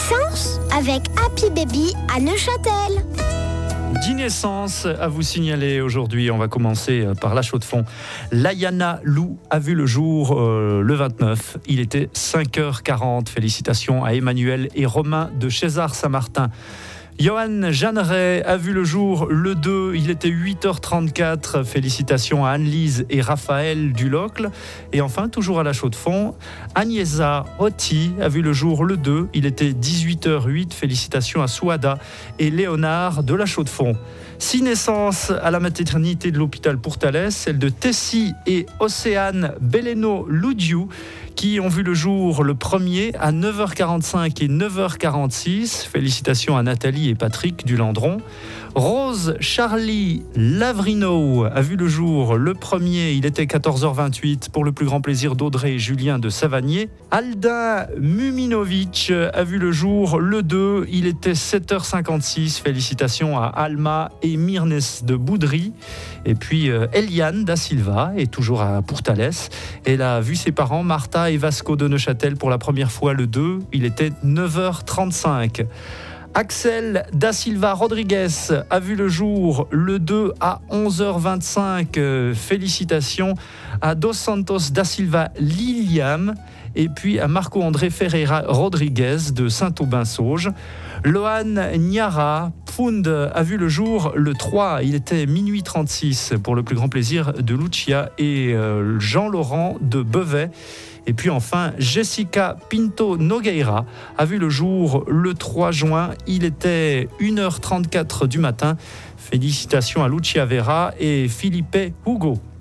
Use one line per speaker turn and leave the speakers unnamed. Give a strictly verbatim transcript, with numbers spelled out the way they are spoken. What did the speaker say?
naissances avec Happy Baby à Neuchâtel.
dix naissances à vous signaler aujourd'hui. On va commencer par la Chaux-de-Fonds. Layana Lou a vu le jour euh, le vingt-neuf. Il était cinq heures quarante. Félicitations à Emmanuel et Romain de Chézard-Saint-Martin. Johan Jeanneret a vu le jour le deux, il était huit heures trente-quatre. Félicitations à Anne-Lise et Raphaël Dulocle. Et enfin, toujours à la Chaux-de-Fonds, Agnesa Otti a vu le jour le deux, il était dix-huit heures huit. Félicitations à Souada et Léonard de la Chaux-de-Fonds. Six naissances à la maternité de l'hôpital Pourtalès, celles de Tessie et Océane Belleno-Loudiou, qui ont vu le jour le premier à neuf heures quarante-cinq et neuf heures quarante-six. Félicitations à Nathalie et Patrick du Landron. Rose Charlie Lavrino a vu le jour le premier, il était quatorze heures vingt-huit, pour le plus grand plaisir d'Audrey et Julien de Savagnier. Aldin Muminovic a vu le jour le deux, il était sept heures cinquante-six. Félicitations à Alma et Myrnes de Boudry. Et puis euh, Eliane da Silva est toujours à Pourtalès. Elle a vu ses parents Martha et Vasco de Neuchâtel pour la première fois le deux, il était neuf heures trente-cinq. Axel da Silva Rodriguez a vu le jour le deux à onze heures vingt-cinq. Euh, félicitations à Dos Santos da Silva Liliam et puis à Marco-André Ferreira Rodriguez de Saint-Aubin-Sauge. Lohan Niara Pfund a vu le jour le trois, il était minuit trente-six, pour le plus grand plaisir de Lucia et euh, Jean-Laurent de Bevet. Et puis enfin, Jessica Pinto Nogueira a vu le jour le trois juin, il était une heure trente-quatre du matin. Félicitations à Lucia Vera et Philippe Hugo.